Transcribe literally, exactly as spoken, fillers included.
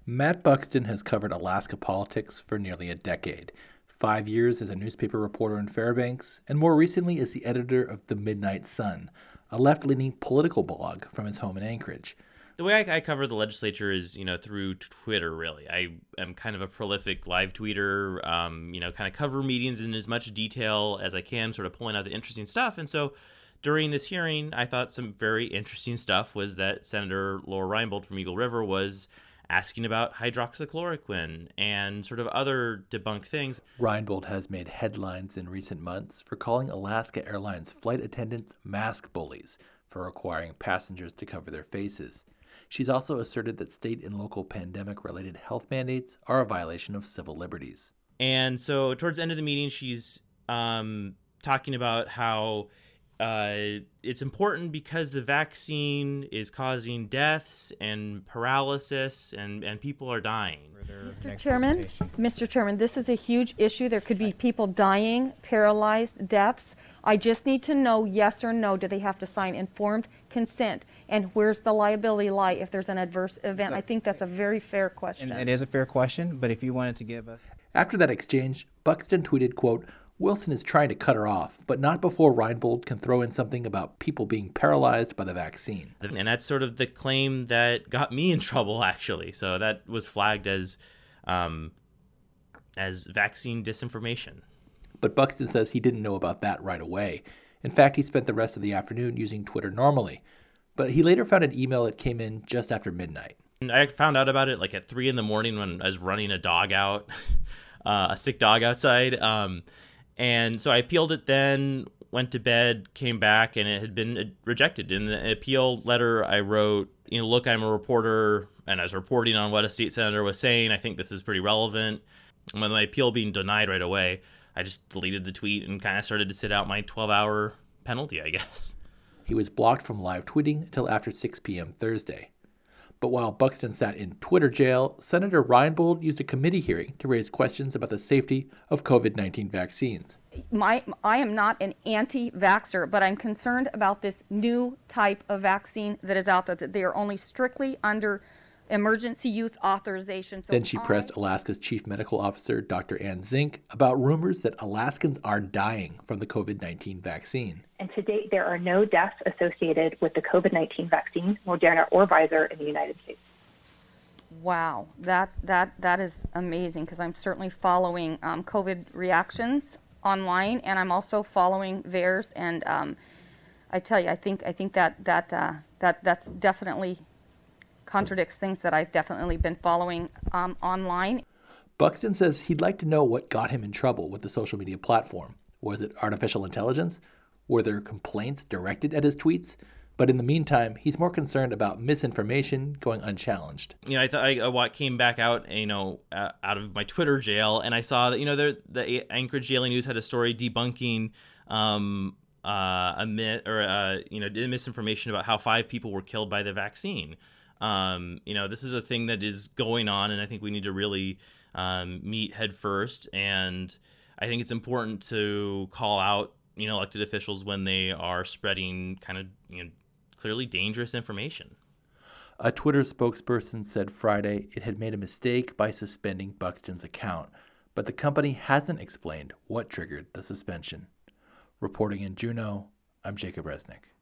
Matt Buxton has covered Alaska politics for nearly a decade. Five years as a newspaper reporter in Fairbanks, and more recently as the editor of the Midnight Sun, a left-leaning political blog from his home in Anchorage. The way I, I cover the legislature is, you know, through Twitter, really. I am kind of a prolific live tweeter, um, you know, kind of cover meetings in as much detail as I can, sort of pulling out the interesting stuff. And so during this hearing, I thought some very interesting stuff was that Senator Laura Reinbold from Eagle River was asking about hydroxychloroquine and sort of other debunked things. Reinbold has made headlines in recent months for calling Alaska Airlines flight attendants mask bullies for requiring passengers to cover their faces. She's also asserted that state and local pandemic-related health mandates are a violation of civil liberties. And so towards the end of the meeting, she's um, talking about how Uh, it's important because the vaccine is causing deaths and paralysis, and, and people are dying. Mister Chairman, Mister Chairman, this is a huge issue. There could be people dying, paralyzed, deaths. I just need to know, yes or no, do they have to sign informed consent? And where's the liability lie if there's an adverse event? So, I think that's a very fair question. And it is a fair question, but if you wanted to give us... After that exchange, Buxton tweeted, quote, "Wilson is trying to cut her off, but not before Reinbold can throw in something about people being paralyzed by the vaccine." And that's sort of the claim that got me in trouble, actually. So that was flagged as um, as vaccine disinformation. But Buxton says he didn't know about that right away. In fact, he spent the rest of the afternoon using Twitter normally. But he later found an email that came in just after midnight. And I found out about it like at three in the morning when I was running a dog out, uh, a sick dog outside. Um, And so I appealed it then, went to bed, came back, and it had been rejected. In the appeal letter, I wrote, you know, look, I'm a reporter, and I was reporting on what a state senator was saying. I think this is pretty relevant. And when my appeal being denied right away, I just deleted the tweet and kind of started to sit out my twelve-hour penalty, I guess. He was blocked from live tweeting until after six p.m. Thursday. But while Buxton sat in Twitter jail, Senator Reinbold used a committee hearing to raise questions about the safety of COVID nineteen vaccines. My, I am not an anti-vaxxer, but I'm concerned about this new type of vaccine that is out there, that they are only strictly under emergency use authorization. So then she I... pressed Alaska's chief medical officer, Doctor Ann Zink, about rumors that Alaskans are dying from the COVID nineteen vaccine. And to date, there are no deaths associated with the COVID nineteen vaccine, Moderna or Pfizer, in the United States. Wow, that that that is amazing, because I'm certainly following um, COVID reactions online, and I'm also following V A E R S. And um, I tell you, I think I think that that uh, that that's definitely contradicts things that I've definitely been following um, online. Buxton says he'd like to know what got him in trouble with the social media platform. Was it artificial intelligence? Were there complaints directed at his tweets? But in the meantime, he's more concerned about misinformation going unchallenged. You know, I thought I, I came back out, you know, uh, out of my Twitter jail, and I saw that, you know, there, the Anchorage Daily News had a story debunking um, uh, a myth or uh, you know, misinformation about how five people were killed by the vaccine. Um, you know, this is a thing that is going on, and I think we need to really um, meet head first. And I think it's important to call out, you know, elected officials when they are spreading kind of, you know, clearly dangerous information. A Twitter spokesperson said Friday it had made a mistake by suspending Buxton's account, but the company hasn't explained what triggered the suspension. Reporting in Juneau, I'm Jacob Resnick.